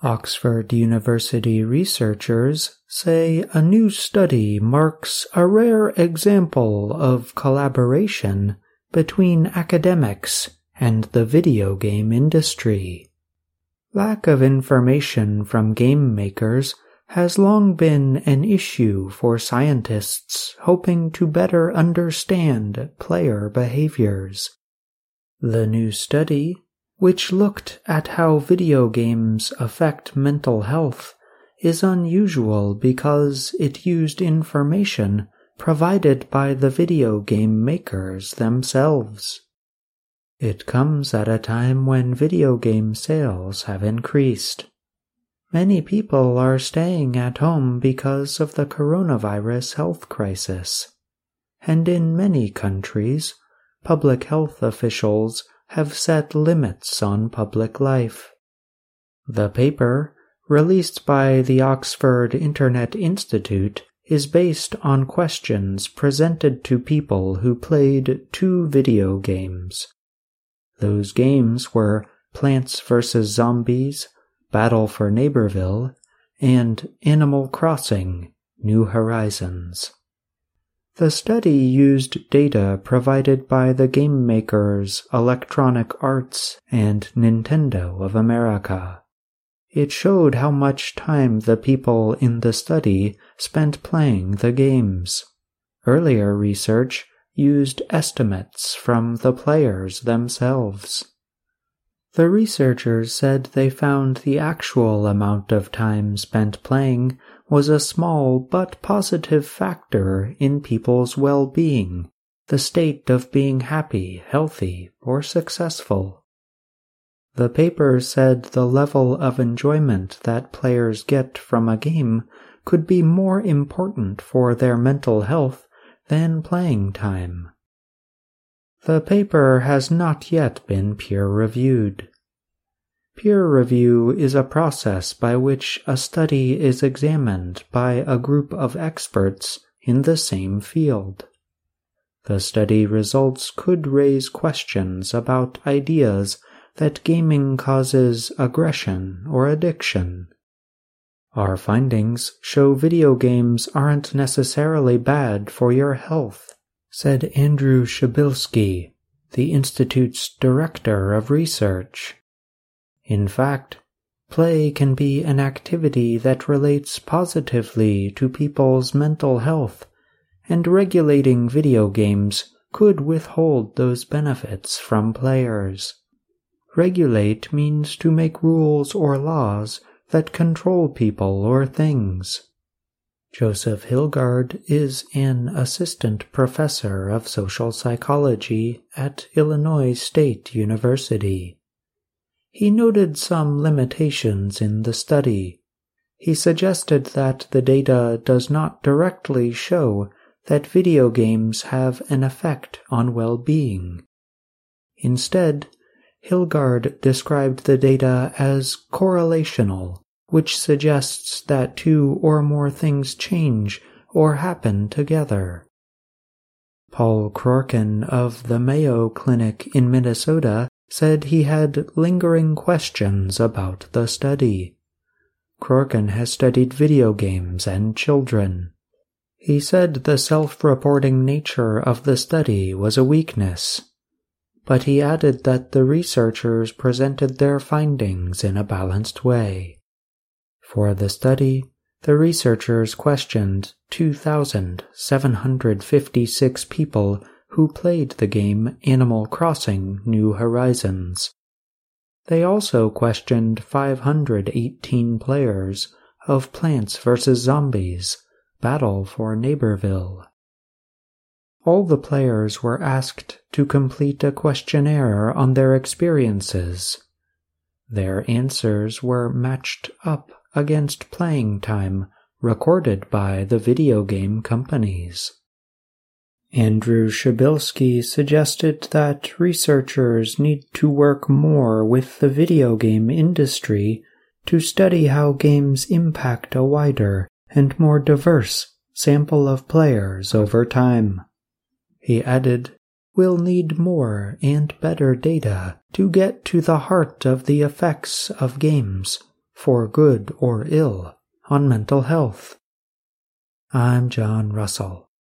Oxford University researchers say a new study marks a rare example of collaboration between academics and the video game industry. Lack of information from game makers has long been an issue for scientists hoping to better understand player behaviors. The new study, which looked at how video games affect mental health, is unusual because it used information provided by the video game makers themselves. It comes at a time when video game sales have increased. Many people are staying at home because of the coronavirus health crisis, and in many countries, public health officials have set limits on public life. The paper, released by the Oxford Internet Institute, is based on questions presented to people who played 2 video games. Those games were Plants vs. Zombies, Battle for Neighborville, and Animal Crossing: New Horizons. The study used data provided by the game makers Electronic Arts and Nintendo of America. It showed how much time the people in the study spent playing the games. Earlier research used estimates from the players themselves. The researchers said they found the actual amount of time spent playing was a small but positive factor in people's well-being, the state of being happy, healthy, or successful. The paper said the level of enjoyment that players get from a game could be more important for their mental health than playing time. The paper has not yet been peer-reviewed. Peer review is a process by which a study is examined by a group of experts in the same field. The study results could raise questions about ideas that gaming causes aggression or addiction. Our findings show video games aren't necessarily bad for your health, said Andrew Shabilsky, the Institute's Director of Research. In fact, play can be an activity that relates positively to people's mental health, and regulating video games could withhold those benefits from players. Regulate means to make rules or laws that control people or things. Joseph Hilgard is an assistant professor of social psychology at Illinois State University. He noted some limitations in the study. He suggested that the data does not directly show that video games have an effect on well-being. Instead, Hilgard described the data as correlational, which suggests that 2 or more things change or happen together. Paul Krorken of the Mayo Clinic in Minnesota said he had lingering questions about the study. Krorken has studied video games and children. He said the self-reporting nature of the study was a weakness, but he added that the researchers presented their findings in a balanced way. For the study, the researchers questioned 2,756 people who played the game Animal Crossing: New Horizons. They also questioned 518 players of Plants vs. Zombies: Battle for Neighborville. All the players were asked to complete a questionnaire on their experiences. Their answers were matched up against playing time recorded by the video game companies. Andrew Shabilsky suggested that researchers need to work more with the video game industry to study how games impact a wider and more diverse sample of players over time. He added, "We'll need more and better data to get to the heart of the effects of games for good or ill, on mental health. I'm John Russell.